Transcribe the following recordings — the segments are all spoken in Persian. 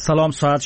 سلام، ساعت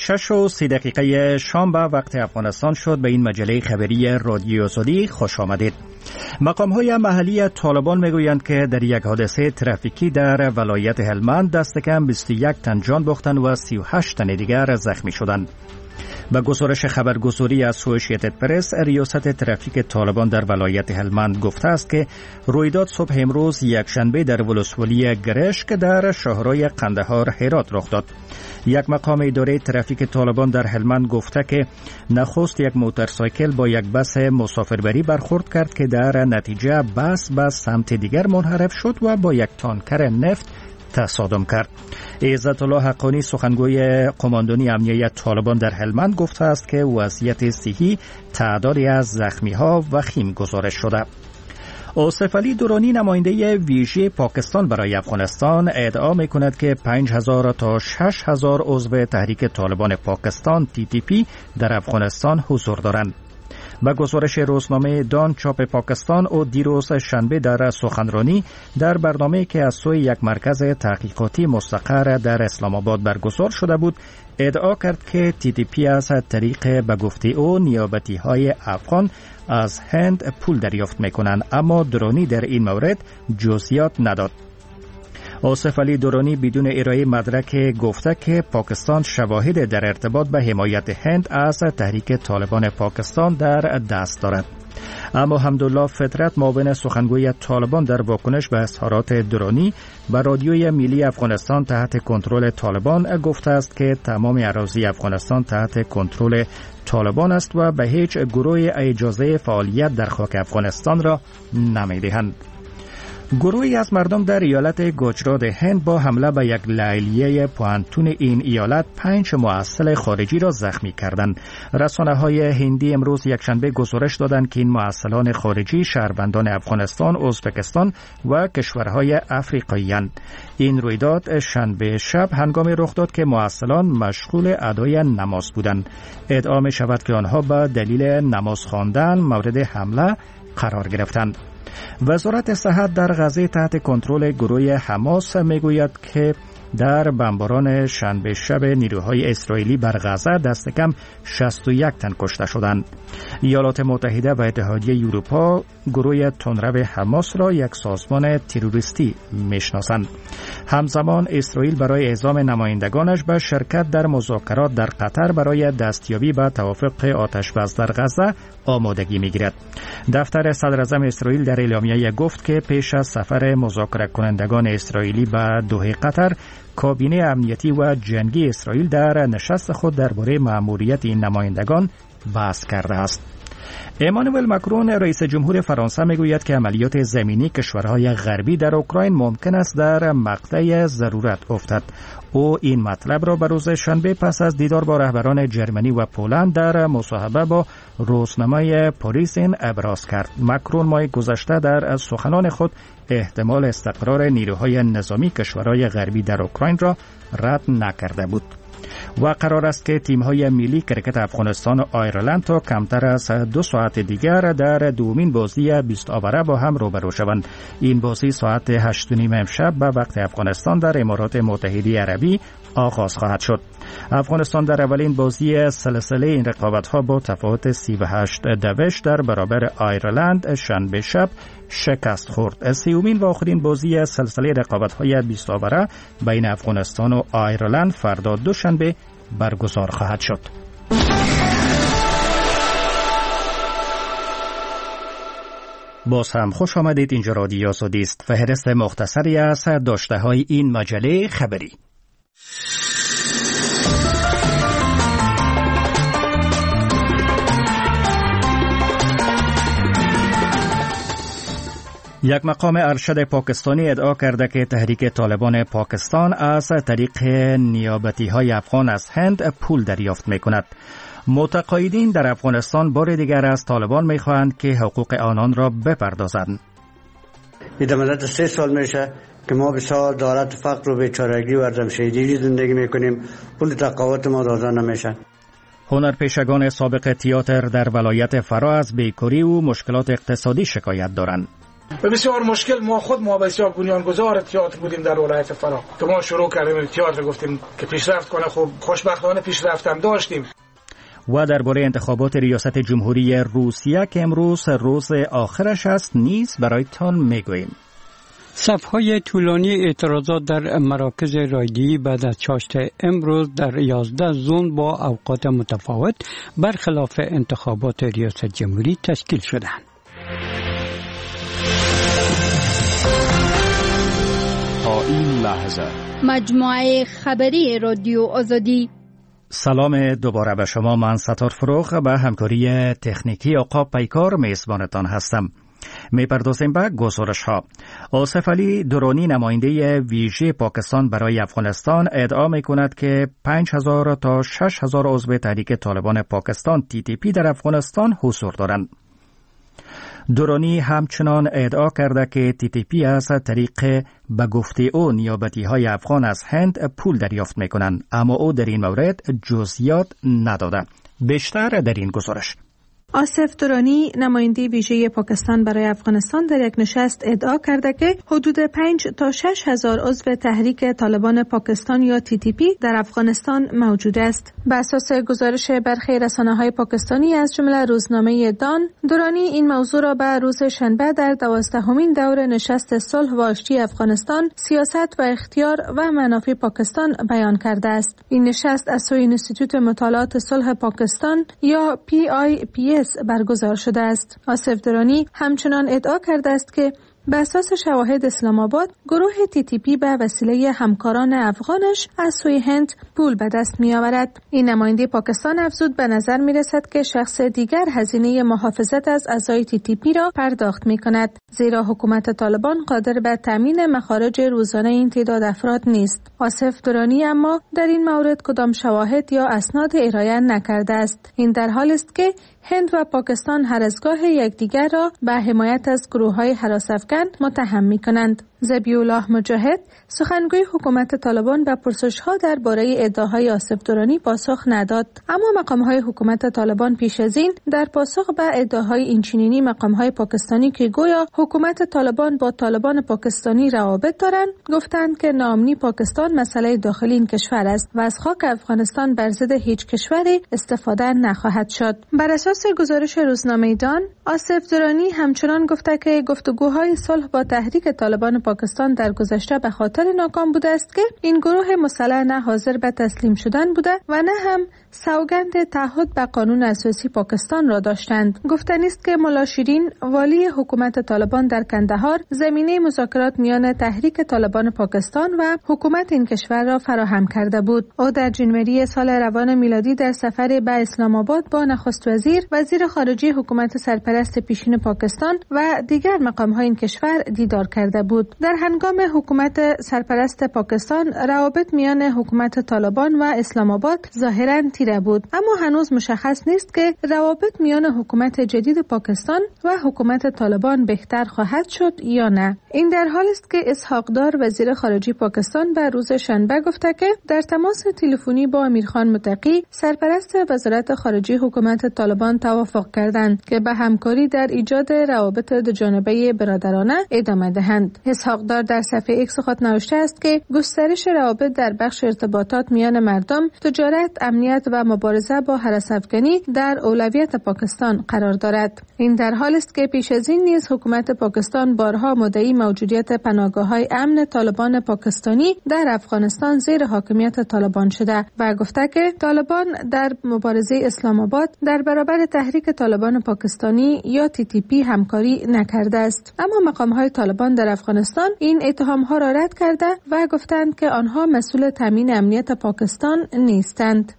6:30 شنبه وقت افغانستان شد. به این مجله خبری رادیو آزادی خوش آمدید. مقام‌های محلی طالبان میگویند که در یک حادثه ترافیکی در ولایت هلمند دست کم 21 تن جان باختند و 38 تن دیگر زخمی شدند. به گزارش خبرگزاری اسوسییتد پرس، ریاست ترافیک طالبان در ولایت هلمند گفته است که رویداد صبح امروز یکشنبه در ولسوالی گرشک در شهرهای قندهار هرات رخ داد. یک مقام اداره ترافیک طالبان در هلمند گفته که نخست یک موتورسایکل با یک بس مسافربری برخورد کرد که در نتیجه بس به سمت دیگر منحرف شد و با یک تانکر نفت تصادم کرد. عزت الله حقانی، سخنگوی قماندانی امنیت طالبان در هلمند، گفته است که وضعیت صحی تعدادی از زخمی‌ها وخیم گزارش شده. آصف علی درانی، نماینده ویژه پاکستان برای افغانستان، ادعا می‌کند که 5000 تا 6000 عضو تحریک طالبان پاکستان TTP در افغانستان حضور دارند. با گزارش روزنامه دان چاپ پاکستان، او دیروز شنبه در سخنرانی در برنامه‌ای که از سوی یک مرکز تحقیقاتی مستقر در اسلام آباد برگزار شده بود، ادعا کرد که TTP از طریق به گفته او نیابتی‌های افغان از هند پول دریافت می‌کنند، اما درانی در این مورد جزئیات نداد. آصف علی درانی بدون ارائه مدرک گفته که پاکستان شواهد در ارتباط به حمایت هند از تحریک طالبان پاکستان در دست دارد. اما حمدالله فطرت، معاون سخنگوی طالبان، در واکنش به اظهارات درانی به رادیوی ملی افغانستان تحت کنترل طالبان گفته است که تمام اراضی افغانستان تحت کنترل طالبان است و به هیچ گروه اجازه فعالیت در خاک افغانستان را نمی‌دهند. گروهی از مردم در ایالت گجرات هند با حمله به یک لیلیه پوانتون این ایالت 5 محصل خارجی را زخمی کردند. رسانه‌های هندی امروز یکشنبه گزارش دادند که این محصلان خارجی شهروندان افغانستان، ازبکستان و کشورهای افریقایی اند. این رویداد شنبه شب هنگامی رخ داد که محصلان مشغول ادای نماز بودند. ادعا می شود که آنها به دلیل نماز خواندن مورد حمله قرار گرفتند. وزارت صحت در غزه تحت کنترل گروه حماس میگوید که در بمباران شنبه شب نیروهای اسرائیلی بر غزه دست کم 61 تن کشته شدند. ایالات متحده و اتحادیه اروپا گروه تندرو حماس را یک سازمان تروریستی میشناسند. همزمان اسرائیل برای اعزام نمایندگانش به شرکت در مذاکرات در قطر برای دستیابی به توافق آتش‌بس در غزه آمادگی میگیرد. دفتر صدراعظم اسرائیل در اعلامیه گفت که پیش از سفر مذاکره کنندگان اسرائیلی به دوحه قطر، کابینه امنیتی و جنگی اسرائیل در نشست خود درباره مأموریت این نمایندگان بحث کرده است. امانوئل ماکرون، رئیس جمهور فرانسه، میگوید که عملیات زمینی کشورهای غربی در اوکراین ممکن است در مقطع ضرورت افتد. او این مطلب را به روز شنبه پس از دیدار با رهبران جرمنی و پولند در مصاحبه با روزنامه پاریسین ابراز کرد. ماکرون ماه گذشته در سخنان خود احتمال استقرار نیروهای نظامی کشورهای غربی در اوکراین را رد نکرده بود. و قرار است که تیم‌های ملی کرکت افغانستان و آیرلند تا کمتر از 2 ساعت دیگر در دومین بازی 20 آوره با هم روبرو شوند. این بازی ساعت 8:30 امشب به وقت افغانستان در امارات متحده عربی آغاز خواهد شد. افغانستان در اولین بازی سلسله این رقابت‌ها با تفاوت 38 دوش در برابر آیرلند شنبه شب شکست خورد. سومین و آخرین بازی سلسله رقابت‌های 20 آوره بین افغانستان و آیرلند فردا دوشنبه برگزار خواهد شد. باز هم خوش آمدید. اینجا رادیو آزادی است. فهرست مختصری از داشته‌های این مجله خبری. یک مقام ارشد پاکستانی ادعا کرده که تحریک طالبان پاکستان از طریق نیابتی‌های افغان از هند پول دریافت می‌کند. متقاعدین در افغانستان بار دیگر از طالبان می‌خواهند که حقوق آنان را بپردازند. این مدت 3 سال میشه که ما بسیار دارد فقر و بیچارگی و عدم‌شهری زندگی می‌کنیم. پول تقاوت ما داده نمیشه. هنرپیشگان سابق تئاتر در ولایت فرا از بیکاری و مشکلات اقتصادی شکایت دارند. و بسیار مشکل. ما بسیار بنیانگذار تئاتر بودیم در ولایت فراه که ما شروع کردیم تئاتر، گفتیم که پیشرفت کنه. خب خوشبختانه پیشرفت هم داشتیم. و درباره انتخابات ریاست جمهوری روسیه که امروز روز آخرش است نیز برایتان میگوییم. صفهای طولانی اعتراضات در مراکز رایگیری بعد از چاشت امروز در 11 زون با اوقات متفاوت برخلاف انتخابات ریاست جمهوری تشکیل شدند. تا این لحظه مجموعه خبری رادیو آزادی. سلام دوباره به شما. من ستار فروغ به همکاری تکنیکی عقاب پیکار میزبانتان هستم. میپردازیم به گزارش ها. آصف علی درانی نماینده ویژه پاکستان برای افغانستان ادعا میکند که 5000 تا 6000 عضو تحریک طالبان پاکستان TTP در افغانستان حضور دارند. درانی همچنان ادعا کرده که TTP از طریق به گفته او نیابتی های افغان از هند پول دریافت میکنند، اما او در این مورد جزئیات نداده. بیشتر در این گزارش. آصف درانی نماینده ویژه پاکستان برای افغانستان در یک نشست ادعا کرده که حدود 5 تا 6 هزار عضو تحریک طالبان پاکستان یا TTP در افغانستان موجود است. بر اساس گزارش برخی رسانه‌های پاکستانی از جمله روزنامه دان، درانی این موضوع را به روز شنبه در 12مین دور نشست صلح و آشتی افغانستان، سیاست و اختیار و منافع پاکستان بیان کرده است. این نشست از سوی انستیتوت مطالعات صلح پاکستان یا PIPS برگزار شده است. آصف درانی همچنان ادعا کرده است که به اساس شواهد اسلام آباد گروه TTP به وسیله همکاران افغانش از سوی هند پول به دست می آورد. این نماینده پاکستان افزود به نظر می رسد که شخص دیگر هزینه محافظت از اعضای TTP را پرداخت می کند، زیرا حکومت طالبان قادر به تامین مخارج روزانه این تعداد افراد نیست. آصف درانی اما در این مورد کدام شواهد یا اسناد ارائه نکرده است. این در حالی است که هند و پاکستان هر از گاه یکدیگر را به حمایت از گروه‌های هراس‌افکن متهم می‌کنند. ذبیح‌الله مجاهد سخنگوی حکومت طالبان به پرسش‌ها درباره ادعاهای آصف درانی پاسخ نداد، اما مقام‌های حکومت طالبان پیش از این در پاسخ به ادعاهای اینچنینی مقام‌های پاکستانی که گویا حکومت طالبان با طالبان پاکستانی روابط دارند، گفتند که ناامنی پاکستان مسئله داخلی این کشور است و از خاک افغانستان بر ضد هیچ کشوری استفاده نخواهد شد. بر اساس گزارش روزنامه دان، آصف درانی همچنان گفته که گفتگوهای صلح با تحریک طالبان پاکستان در گذشته به خاطر ناکام بوده است که این گروه مسلح نه حاضر به تسلیم شدن بوده و نه هم سوگند تعهد به قانون اساسی پاکستان را داشتند. گفتنی است که ملا شیرین والی حکومت طالبان در کندهار زمینه مذاکرات میان تحریک طالبان پاکستان و حکومت این کشور را فراهم کرده بود. او در جنوری سال روان میلادی در سفر به اسلام آباد با نخست وزیر خارجه حکومت سرپرست پیشین پاکستان و دیگر مقام‌های این کشور دیدار کرده بود. در هنگام حکومت سرپرست پاکستان روابط میان حکومت طالبان و اسلام آباد ظاهراً تیره بود، اما هنوز مشخص نیست که روابط میان حکومت جدید پاکستان و حکومت طالبان بهتر خواهد شد یا نه. این در حالی است که اسحاق دار وزیر خارجه پاکستان به روز شنبه گفته که در تماس تلفنی با امیرخان متقی صرپرست وزارت خارجه حکومت طالبان توافق کردند که به همکاری در ایجاد روابط دوجانبه برادرانه ادامه دهند. اسحاق دار در صفحه ایکس خود نوشته است که گسترش روابط در بخش ارتباطات میان مردم، تجارت، امنیت و مبارزه با هراس‌افکنی در اولویت پاکستان قرار دارد. این در حالی است که پیش از این نیز حکومت پاکستان بارها مدعی موجودیت پناهگاه‌های امن طالبان پاکستانی در افغانستان زیر حاکمیت طالبان شده و گفته که طالبان در مبارزه اسلام آباد در برابر تحریک طالبان پاکستانی یا TTP همکاری نکرده است. اما مقام‌های طالبان در افغانستان این اتهام‌ها را رد کرده و گفتند که آنها مسئول تامین امنیت پاکستان نیستند.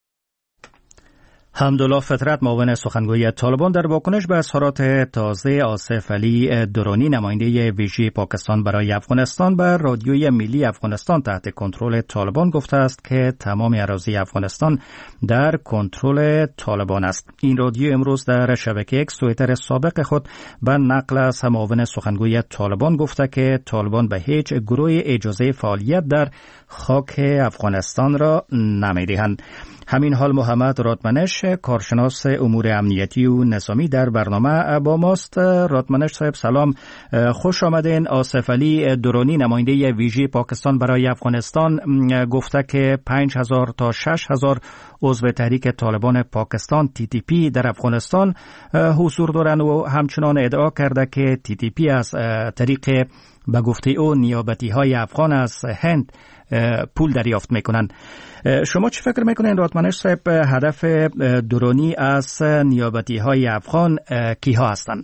حمدالله فطرت معاون سخنگوی طالبان در واکنش به اظهارات تازه آصف علی درانی نماینده ویژه پاکستان برای افغانستان به رادیوی ملی افغانستان تحت کنترل طالبان گفته است که تمام اراضی افغانستان در کنترل طالبان است. این رادیو امروز در شبکه اکس توییتر سابق خود به نقل از معاون سخنگوی طالبان گفته که طالبان به هیچ گروه اجازه فعالیت در خاک افغانستان را نمی‌دهند. همین حال محمد رادمنش راتمنش، کارشناس امور امنیتی و نظامی در برنامه با ماست. راتمنش صاحب سلام، خوش آمدین. آصف علی درونی نماینده ویژه پاکستان برای افغانستان گفته که 5000 تا 6000 عضو تحریک طالبان پاکستان TTP در افغانستان حضور دارند و همچنان ادعا کرده که TTP از طریق به گفته او نیابتی های افغان از هند پول دریافت میکنند. شما چی فکر میکنین راتمنش صاحب، هدف درونی از نیابتی های افغان کیها هستند؟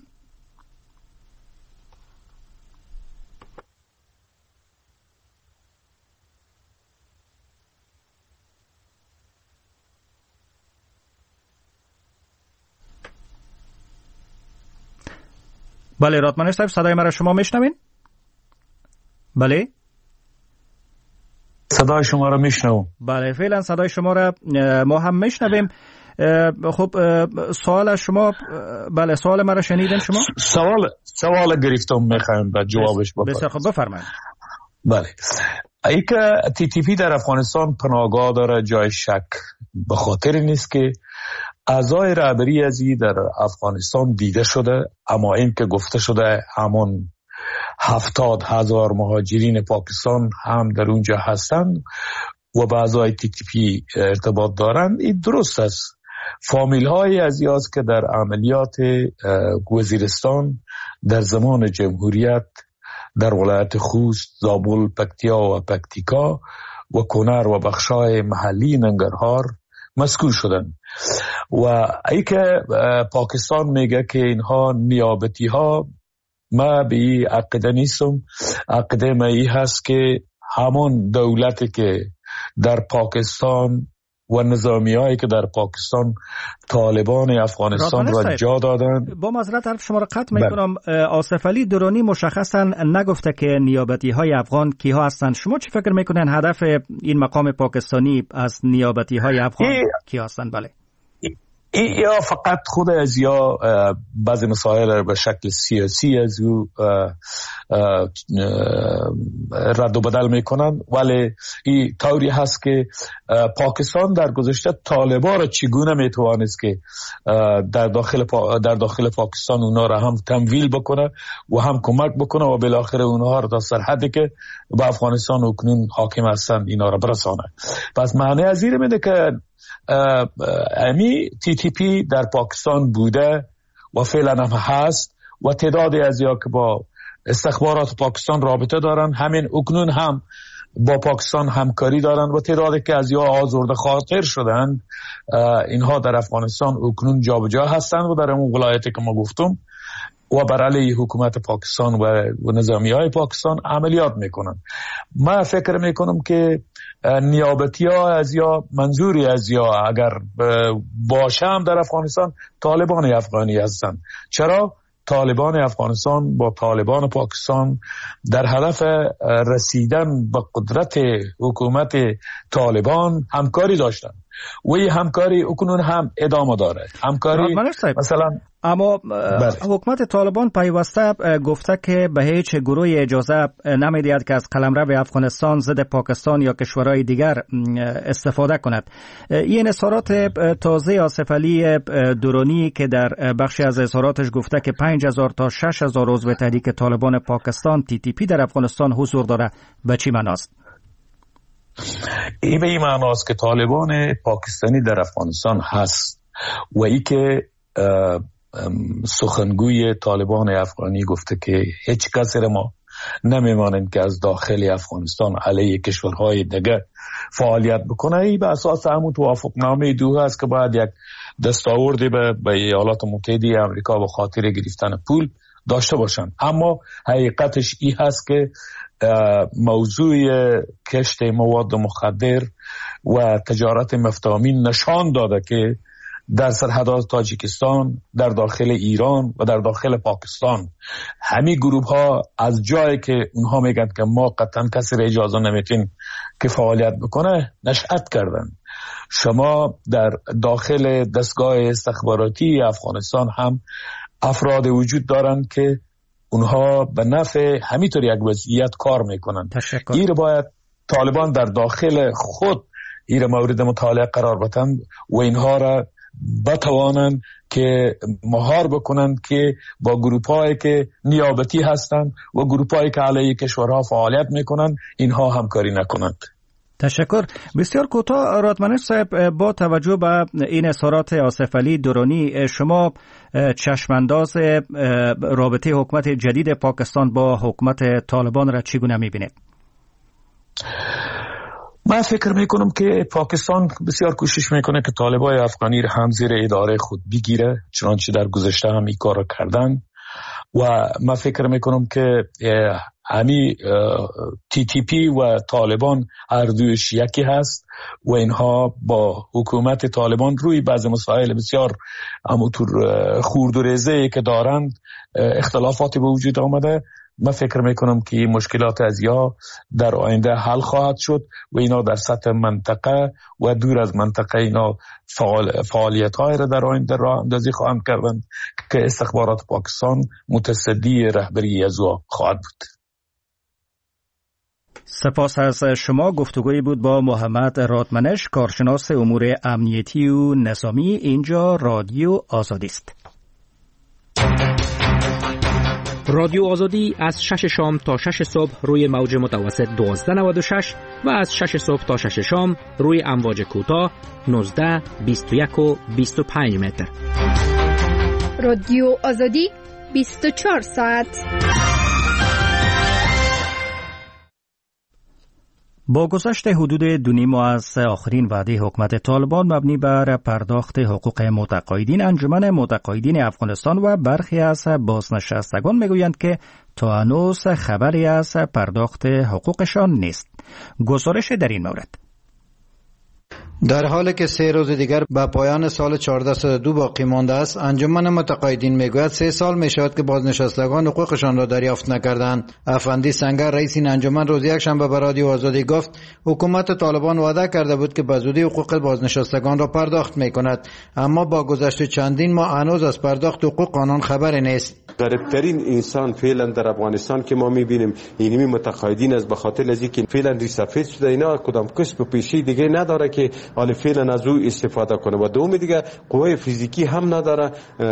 بله راتمنش صاحب، صدای مرا شما میشنوین؟ بله صدای شما را میشنوم. بله فعلا صدای شما را ما هم میشنویم. خب سوال شما، بله سوال مرا شنیدین شما؟ سوال گرفتم، میخوایم به جوابش بپرسم. بسیار خب بفرمایید. بله، ای که TTP در افغانستان پناهگاه داره جای شک به خاطر نیست که اعضای رهبری ازی در افغانستان دیده شده، اما این که گفته شده همون 70,000 مهاجرین پاکستان هم در اونجا هستند و با اعضای TTP ارتباط دارند، این درست است. فامیل های ازی است که در عملیات وزیرستان در زمان جمهوریت در ولایت خوست، زابل، پکتیا و پکتیکا و کنر و بخشای محلی ننگرهار مذکور شدن. و ای که پاکستان میگه که اینها نیابتی ها، ما به این عقیده نیستم. عقیده ما این هست که همون دولتی که در پاکستان و نظامی هایی که در پاکستان طالبان افغانستان را جا دادن. با معذرت حرف شما را قطع میکنم. آصف علی درونی مشخصا نگفته که نیابتی های افغان کیها هستند. شما چی فکر میکنین هدف این مقام پاکستانی از نیابتی های افغان کیها هستند؟ بله یا فقط خود از یا بعضی مسائل به شکل سیاسی از او رد و بدل میکنن، ولی این طوری هست که پاکستان در گذشته طالبان را چگونه میتوانست که در داخل پاکستان اونا را هم تمویل بکنه و هم کمک بکنه و بالاخره اونها را تا سرحدی که به افغانستان اکنون حاکم هستند اینا را برسانه. پس معنی از این میده که امی TTP در پاکستان بوده و فعلا هم هست و تعدادی از یا که با استخبارات پاکستان رابطه دارن، همین اکنون هم با پاکستان همکاری دارن و تعدادی که از یا آزرده خاطر شدن اینها در افغانستان اکنون جابجا هستن و در اون ولایتی که ما گفتم و بر علیه حکومت پاکستان و نظامی های پاکستان عملیات میکنن. من فکر میکنم که نیابتی ها از یا منظوری از یا اگر باشه هم در افغانستان طالبان افغانی هستن. چرا؟ طالبان افغانستان با طالبان پاکستان در هدف رسیدن به قدرت حکومت طالبان همکاری داشتن و این همکاری اکنون هم ادامه داره. همکاری مثلا اما حکومت طالبان پیوسته گفته که به هیچ گروه اجازه نمیدهد که از قلمرو افغانستان ضد پاکستان یا کشورهای دیگر استفاده کند. این اظهارات تازه آصف علی درونی که در بخشی از اظهاراتش گفته که 5000 تا 6000 عضو تحریک طالبان پاکستان TTP در افغانستان حضور داره، به چی معناست؟ این به این معناست که طالبان پاکستانی در افغانستان هست و ای که سخنگوی طالبان افغانی گفته که هیچ کسی ما نمیمانند که از داخل افغانستان علیه کشورهای دیگر فعالیت بکنه. ای به اساس همون توافقنامه دو هست که باید یک دستاوردی به ایالات متحده آمریکا به خاطر گرفتن پول داشته باشند. اما حقیقتش این هست که موضوع کشت مواد مخدر و تجارت مفتامین نشان داده که در سرحدات تاجیکستان، در داخل ایران و در داخل پاکستان همین گروه ها از جایی که اونها میگن که ما قطعا کسی را اجازه نمیتین که فعالیت بکنه نشأت کردن. شما در داخل دستگاه استخباراتی افغانستان هم افراد وجود دارند که اونها به نفع همینطور یک وضعیت کار میکنن. این باید طالبان در داخل خود این مورد مطالعه قرار بدن و اینها را بتوانند که مهار بکنند که با گروپ‌هایی که نیابتی هستند و گروپ‌هایی که علیه کشورها فعالیت میکنند اینها همکاری نکنند. تشکر. بسیار کوتاه رادمنش صاحب، با توجه به این اظهارات آصف علی درانی، شما چشمانداز رابطه حکومت جدید پاکستان با حکومت طالبان را چگونه می‌بینید؟ من فکر میکنم که پاکستان بسیار کوشش میکنه که طالبای افغانی را هم زیر اداره خود بگیره، چنانچه در گذشته هم این کار کردن و من فکر میکنم که همی TTP و طالبان هر دویش یکی هست و اینها با حکومت طالبان روی بعض مسائل بسیار همونطور خورد و ریزه که دارند اختلافاتی به وجود آمده. من فکر میکنم که این مشکلات از یا در آینده حل خواهد شد و اینا در سطح منطقه و دور از منطقه اینا فعالیت های را در آینده راه اندازی خواهند کردند که استخبارات پاکستان متصدی رهبری از او خواهد بود. سپاس از شما. گفتگویی بود با محمد رادمنش، کارشناس امور امنیتی و نظامی. اینجا رادیو آزادی است. رادیو آزادی از 6 شام تا 6 صبح روی موج متوسط 1296 و از 6 صبح تا 6 شام روی امواج کوتاه 19، 21 و 25 متر. رادیو آزادی 24 ساعت. با گذشت حدود 2.5 ماه از آخرین وعده حکومت طالبان مبنی بر پرداخت حقوق متقاعدین، انجمن متقاعدین افغانستان و برخی از بازنشستگان میگویند که تا هنوز خبری از پرداخت حقوقشان نیست. گزارش در این مورد. در حالی که 3 روز دیگر به پایان سال 1402 باقی مانده است، انجمن متقاعدین میگوید 3 سال میشود که بازنشستگان حقوقشان را دریافت نکردند. افندی سنگر رئیس این انجمن روز یکشنبه به رادیو آزادی گفت حکومت طالبان وعده کرده بود که به زودی حقوق بازنشستگان را پرداخت میکند، اما با گذشت چندین ماه هنوز از پرداخت حقوق آنان خبری نیست. غریبترین انسان فعلا در افغانستان که ما میبینیم اینمی متقاعدین از به خاطر از اینکه فعلا ریسفید شده، اینا کدام کسب پیشی دیگه نداره که حالا فعلا از او استفاده کنه و دوم دیگه قوه فیزیکی هم نداره،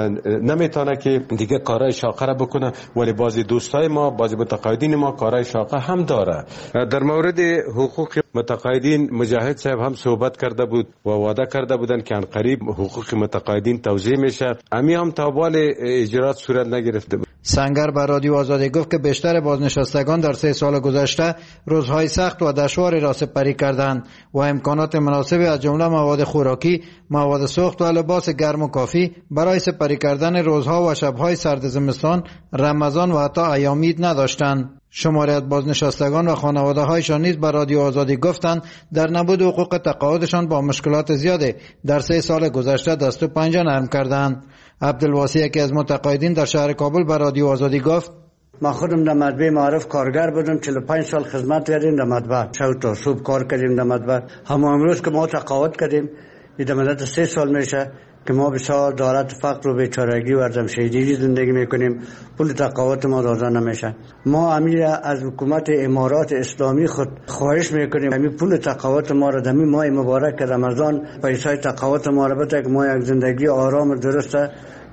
نمیتونه که دیگه کارهای شاقه را بکنه، ولی بعضی دوستای ما، بعضی متقاعدین ما کارهای شاقه هم داره. در مورد حقوق متقاعدین مجاهد صاحب هم صحبت کرده بود و وعده کرده بودن که قریب حقوق متقاعدین توزیع میشه، امی هم تا بال اجرات صورت نگرفته بود. سنگر به رادیو آزادی گفت که بیشتر بازنشستگان در 3 سال گذشته روزهای سخت و دشواری را سپری کردند و امکانات مناسب از جمله مواد خوراکی، مواد سوخت و لباس گرم و کافی برای سپری کردن روزها و شبهای سرد زمستان، رمضان و حتی ایام عید نداشتند. شماری از بازنشستگان و خانواده‌هایشان نیز به رادیو آزادی گفتند در نبود حقوق تقاعدشان با مشکلات زیاده در 3 سال گذشته دست و پنجه نرم کردند. عبدالواسی یکی از متقاعدین در شهر کابل به رادیو آزادی گفت ما خودم در مطبع معارف کارگر بودم، 45 سال خدمت کردیم در مطبع، شب تا صبح کار کردیم در مطبع. همون امروز که ما تقاعد کردیم در مدت 3 سال میشه که ما بسیار دارت فقر و بیچارگی و عدم شهیدی زندگی میکنیم، پول تقاعد ما داده نمیشه. ما امیر از حکومت امارات اسلامی خود خواهش میکنیم همین پول تقاعد ما را در ماه مبارک رمضان پیسای تقاعد ما را بده که ما یک زندگی آرام و درسته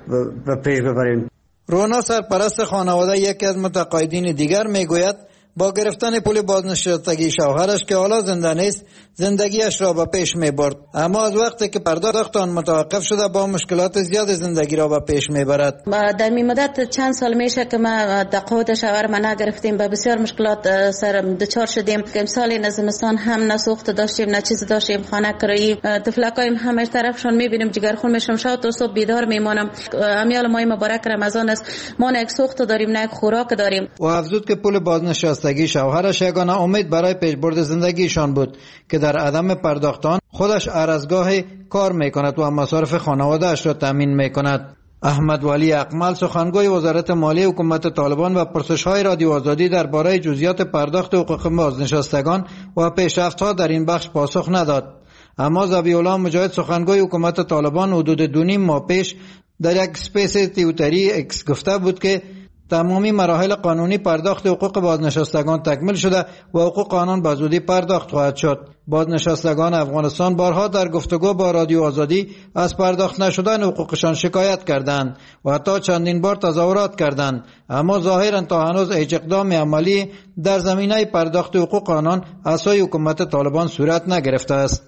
به پیش ببریم. رونا سرپرست خانواده یکی از متقاعدین دیگر میگوید با گرفتن پول بازنشستگی شوهرش که حالا زنده نیست زندگیش را به پیش میبرد، اما از وقتی که پرداخت آن متوقف شده با مشکلات زیاد زندگی را به پیش میبرد. در این مدت چند سال میشه که ما تقاعد شوهر ما نگرفتیم، به بسیار مشکلات سر دچار شدیم. امسال زمستان هم نه سوخت داشتیم نه چیز داشتیم، خانه کرایی، طفلکایم همه طرفشون میبینیم جگرخون میشم، شب تا صبح بیدار میمونم. امیال ماه مبارک رمضان است، ما نه یک سوخت داریم نه یک خوراک داریم. و افزود که پول بازنشستگی شوهرش یگانه امید برای پیشبرد زندگیشان بود که در عدم پرداختان خودش ارزگاه کار میکند و مصارف خانواده‌اش را تامین میکند. احمد ولی اقمل سخنگوی وزارت مالی حکومت طالبان و پرسش‌های رادیو آزادی درباره جزئیات پرداخت حقوق بازنشستگان و پیشرفت‌ها در این بخش پاسخ نداد. اما ذبیح الله مجاهد سخنگوی حکومت طالبان حدود 2.5 ماه پیش در یک اسپیس توییتری اکس گفته بود که تمامی مراحل قانونی پرداخت حقوق بازنشستگان تکمیل شده و حقوق آنان به زودی پرداخت خواهد شد. بازنشستگان افغانستان بارها در گفتگو با رادیو آزادی از پرداخت نشدن حقوقشان شکایت کردند و حتی چندین بار تظاهرات کردند، اما ظاهرا تا هنوز هیچ اقدام عملی در زمینه پرداخت حقوق آنان از سوی حکومت طالبان صورت نگرفته است.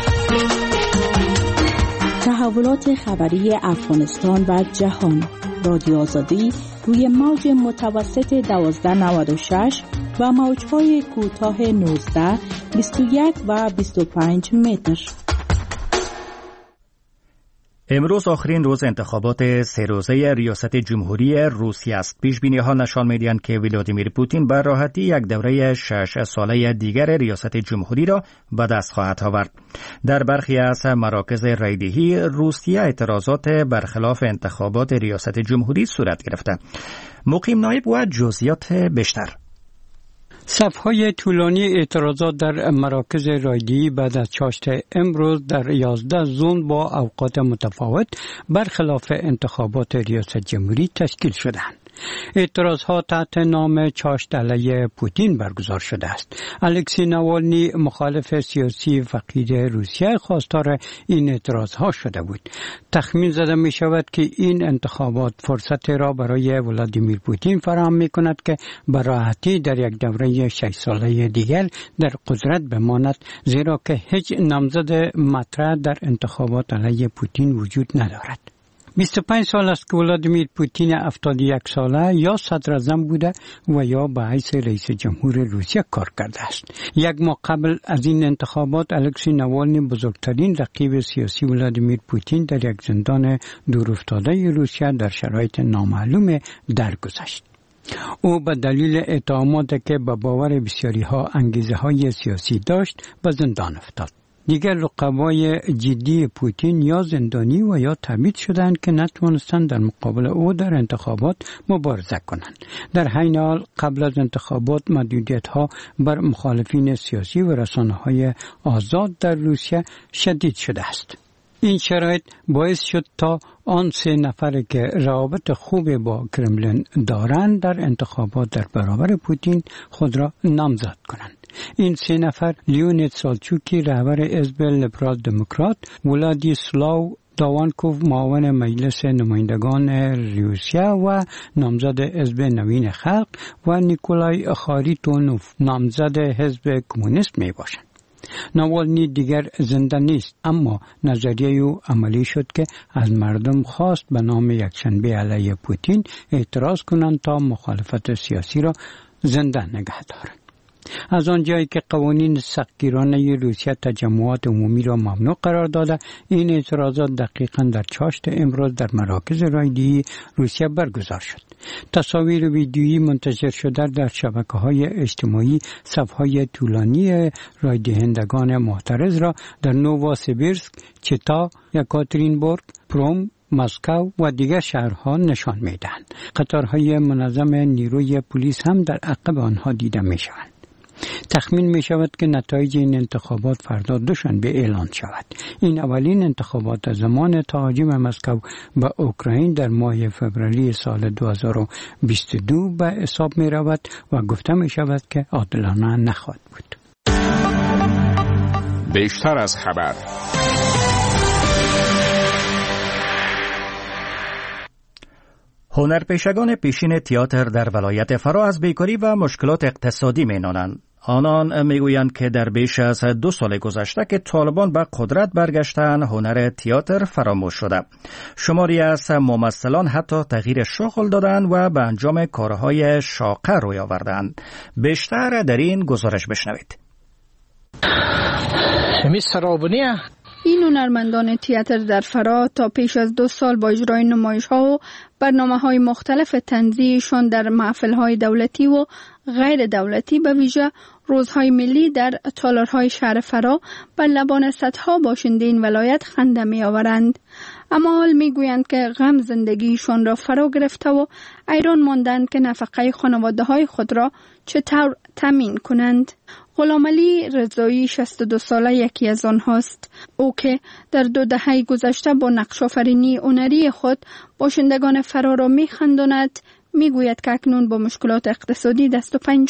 تحولات خبری افغانستان و جهان. رادیو آزادی روی موج متوسط 1296 و موج‌های کوتاه 19، 21 و 25 متر. امروز آخرین روز انتخابات 3 روزه ریاست جمهوری روسیه است. پیش‌بینی‌ها نشان می‌دهند که ولادیمیر پوتین به راحتی یک دوره 6 ساله دیگر ریاست جمهوری را به دست خواهد آورد. در برخی از مراکز رایدهی روسیه اعتراضات برخلاف انتخابات ریاست جمهوری صورت گرفته. مقیم نایب و جزئیات بیشتر. صف‌های طولانی اعتراضات در مراکز رایدهی بعد از چاشت امروز در 11 زون با اوقات متفاوت برخلاف انتخابات ریاست جمهوری تشکیل شدند. اعتراضها تحت نام چاشت علیه پوتین برگزار شده است. الکسی نوالنی مخالف سیاسی فقید روسیه خواستار این اعتراضها شده بود. تخمین زده می شود که این انتخابات فرصت را برای ولادیمیر پوتین فراهم می کند که به راحتی در یک دوره 6 ساله دیگر در قدرت بماند، زیرا که هیچ نامزد مطرح در انتخابات علیه پوتین وجود ندارد. 25 سال است که ولادیمیر پوتین 71 ساله یا صدر اعظم بوده و یا به حیث رئیس جمهور روسیه کار کرده است. یک ماه قبل از این انتخابات الکسی نوالنی بزرگترین رقیب سیاسی ولادیمیر پوتین در یک زندان دورافتاده روسیه در شرایط نامعلوم درگذشت. او به دلیل اتهاماتی که به باور بسیاری ها انگیزه های سیاسی داشت به زندان افتاد. دیگر رقبای جدی پوتین یا زندانی و یا تبعید شدند که نتوانستند در مقابل او در انتخابات مبارزه کنند. در حین حال قبل از انتخابات محدودیت‌ها بر مخالفین سیاسی و رسانه‌های آزاد در روسیه شدید شده است. این شرایط باعث شد تا آن 3 نفر که روابط خوب با کرملین دارند در انتخابات در برابر پوتین خود را نامزد کنند. این 3 نفر لیونید سالچوکی رهبر حزب لیبرال دموکرات، ولادیسلاو داوانکوف معاون مجلس نمایندگان روسیه و نامزد حزب نوین خلق و نیکولای خاریتونوف نامزد حزب کمونیست می باشند. نوالنی دیگر زنده نیست، اما نظریه او عملی شد که از مردم خواست به نام یکشنبه علیه پوتین اعتراض کنند تا مخالفت سیاسی را زنده نگه دارند. از آنجایی که قوانین سختگیرانه روسیه تجمعات عمومی را ممنوع قرار داده، این اعتراضات دقیقاً در چاشت امروز در مراکز رایدهی روسیه برگزار شد. تصاویر ویدیویی منتشر شده در شبکه‌های اجتماعی صف‌های طولانی رایدهندگان معترض را در نوواسیبیرسک، چیتا، یکاترینبورگ، پروم، مسکو و دیگر شهرها نشان می‌دهند. قطارهای منظم نیروی پلیس هم در عقب آنها دیده می‌شوند. تخمین می شود که نتایج این انتخابات فردا دوشنبه اعلان شود. این اولین انتخابات از زمان تهاجم مسکو به اوکراین در ماه فوریه سال 2022 به حساب می رود و گفته می شود که عادلانه نخواهد بود. بیشتر از خبر. هنرپیشگان پیشین تئاتر در ولایت فرا از بیکاری و مشکلات اقتصادی مینالند. آنان میگویند که در بیش از 2 سال گذشته که طالبان به قدرت برگشتند، هنر تئاتر فراموش شده. شماری از ممثلان حتی تغییر شغل دادند و به انجام کارهای شاقه روی آوردند. بیشتر در این گزارش بشنوید. این هنرمندان تئاتر در فرا تا پیش از 2 سال با اجرای نمایش‌ها و برنامه‌های مختلف تنزیهشان در محفل‌های دولتی و غیر دولتی به ویژه روزهای ملی در تالارهای شهر فرا بر لبان صدها باشنده این ولایت خنده می‌آورند. اما حال می‌گویند که غم زندگیشان را فرا گرفته و حیران ماندند که نفقه خانواده‌های خود را چطور تامین کنند. غلامعلی رضایی 62 ساله یکی از آنهاست. او که در 2 دهه گذشته با نقش آفرینی هنری خود باشندگان فرا را می‌خنداند، می‌گوید که اکنون با مشکلات اقتصادی دست و پنجه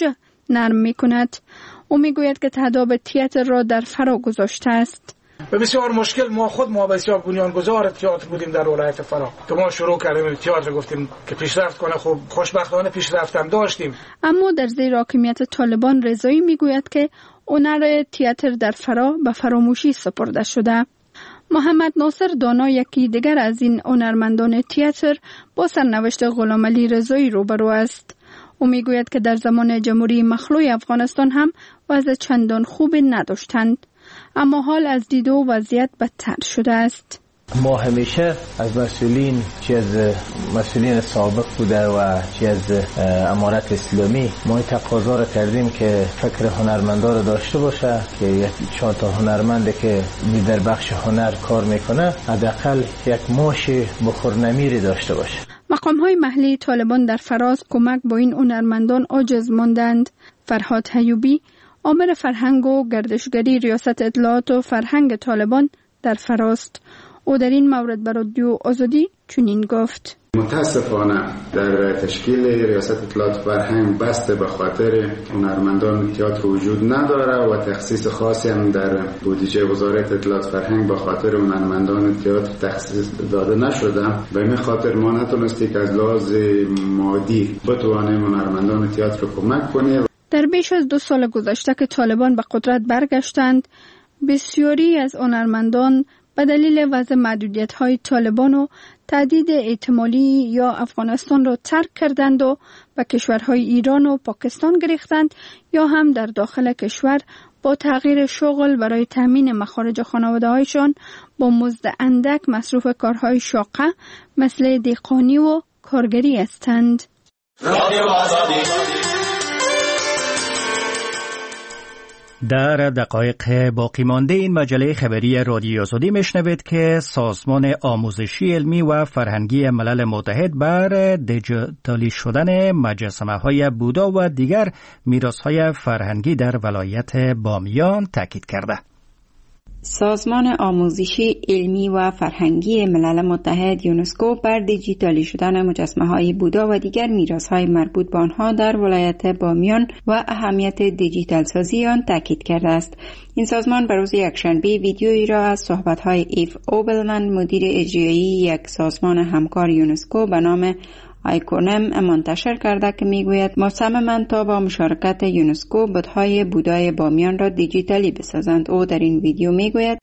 نرم می کند. او می گوید که تهداب تئاتر را در فرا گذاشته است. به بسیار مشکل ما بسیار بنیانگذار تئاتر بودیم در ولایت فرا که ما شروع کردیم تئاتر گفتیم که پیشرفت کنه. خب خوشبختانه پیشرفت هم داشتیم. اما در زیر حاکمیت طالبان رضایی میگوید که هنر تئاتر در فرا به فراموشی سپرده شده. محمد ناصر دانا یکی دیگر از این هنرمندان تئاتر با سرنوشت غلامعلی رضایی روبرو است. او میگوید که در زمان جمهوری مخلوع افغانستان هم وضع چندان خوبی نداشتند، اما حال از دید و وضعیت بدتر شده است. ما همیشه از مسئولین، چی از مسئولین سابق بوده و چی از امارت اسلامی، ما تقاضا را کردیم که فکر هنرمندا را داشته باشه که یک چند تا هنرمنده که در بخش هنر کار میکنه حداقل یک معاش بخورنمیری داشته باشه. مقام‌های محلی طالبان در فراز کمک با این هنرمندان عاجز ماندند. فرهاد حیوبی، آمر فرهنگ و گردشگری ریاست اطلاعات و فرهنگ طالبان در فراست. او در این مورد بر رادیو آزادی چنین گفت: متاسفانه در تشکیل ریاست اطلاعات فرهنگ بسته به خاطر هنرمندان تئاتر وجود نداره و تخصیص خاصی هم در بودجه وزارت اطلاعات فرهنگ به خاطر هنرمندان تئاتر تخصیص داده نشده. به این خاطر ما نتونستیم که از لحاظ مادی بتوانیم هنرمندان تئاتر کمک کنیم. در بیش از 2 سال گذشته که طالبان به قدرت برگشتند، بسیاری از هنرمندان به دلیل وضع محدودیت‌های طالبان و تهدید احتمالی یا افغانستان را ترک کردند و به کشورهای ایران و پاکستان گریختند یا هم در داخل کشور با تغییر شغل برای تامین مخارج خانواده‌هایشان با مزد اندک مصروف کارهای شاقه مثل دهقانی و کارگری هستند. در دقایق باقی مانده این مجله خبری رادیو آزادی میشنوید که سازمان آموزشی علمی و فرهنگی ملل متحد بر دیجیتالی شدن مجسمه‌های بودا و دیگر میراث‌های فرهنگی در ولایت بامیان تاکید کرده. سازمان آموزشی علمی و فرهنگی ملل متحد یونسکو بر دیجیتالی شدن مجسمه‌های بودا و دیگر میراث‌های مربوط به آنها در ولایت بامیان و اهمیت دیجیتال سازی آن تاکید کرده است. این سازمان بر روز یکشنبه ویدیویی را از صحبت‌های ایف اوبلمن، مدیر اجرایی یک سازمان همکار یونسکو به نام آیکونم منتشر کرده که میگوید مصمماً تا با مشارکت یونسکو بت‌های بودای بامیان را دیجیتالی بسازند. او در این ویدیو میگوید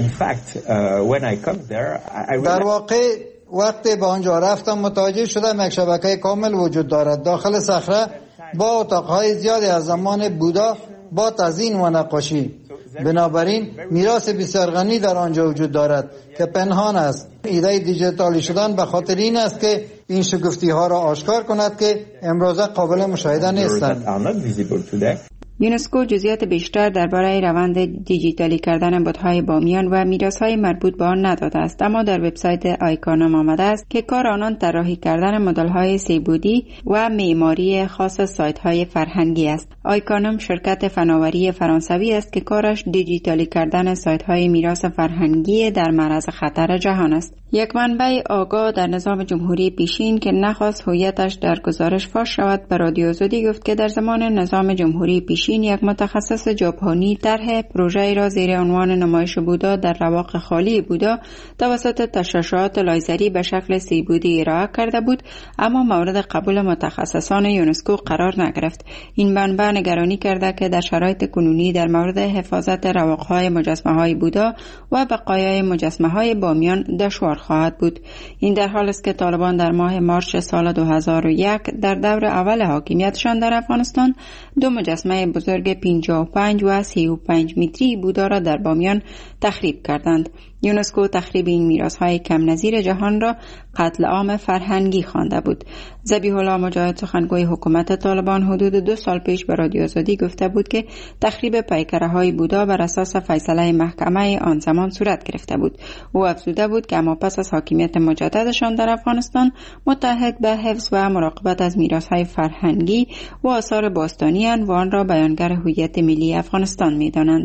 در واقع وقتی به آنجا رفتم متوجه شدم یک شبکه کامل وجود دارد داخل صخره با اتاقهای زیادی از زمان بودا با تزیین و نقاشی. بنابراین میراث بسیار غنی در آنجا وجود دارد که پنهان است. ایده دیجیتالی شدن به خاطر این است که این شگفتی ها را آشکار کند که امروزه قابل مشاهده نیستند. یونسکو جزئیات بیشتر درباره روند دیجیتالی کردن بت‌های بامیان و میراث‌های مربوط به آن نداده است، اما در وبسایت آیکونم آمده است که کار آنان طراحی کردن مدل‌های سه‌بعدی و معماری خاص سایت‌های فرهنگی است. آیکونم شرکت فناوری فرانسوی است که کارش دیجیتالی کردن سایت‌های میراث فرهنگی در معرض خطر جهان است. یک منبع آگاه در نظام جمهوری پیشین که نخواست هویتش در گزارش فاش شود به رادیو آزادی گفت که در زمان نظام جمهوری پیشین یک متخصص ژاپنی طرح پروژه‌ای را زیر عنوان نمایش بودا در رواق خالی بودا توسط تشعشعات لایزری به شکل سه‌بعدی ارائه کرده بود، اما مورد قبول متخصصان یونسکو قرار نگرفت. این منبع نگرانی کرده که در شرایط کنونی در مورد حفاظت رواق‌های مجسمه‌های بودا و بقایای مجسمه‌های بامیان دشوار خواهد بود. این در حال است که طالبان در ماه مارس سال 2001 در دور اول حاکمیتشان در افغانستان 2 مجسمه بزرگ 55 و 35 متری بودا را در بامیان تخریب کردند. یونسکو تخریب این میراث‌های کم نظیر جهان را قتل عام فرهنگی خوانده بود. ذبیح الله مجاهد سخنگوی حکومت طالبان حدود 2 سال پیش به رادیو آزادی گفته بود که تخریب پیکره‌های بودا بر اساس فیصله محکمه آن زمان صورت گرفته بود. او افزوده بود که اما پس از حاکمیت مجددشان در افغانستان متحد به حفظ و مراقبت از میراث‌های فرهنگی و آثار باستانی و آن را بیانگر هویت ملی افغانستان می‌دانند.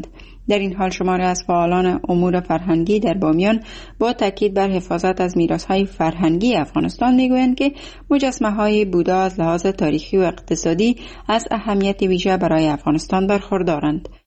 در این حال شماری از فعالان امور فرهنگی در بامیان با تاکید بر حفاظت از میراث‌های فرهنگی افغانستان میگویند که مجسمه‌های بودا از لحاظ تاریخی و اقتصادی از اهمیت ویژه برای افغانستان برخوردارند.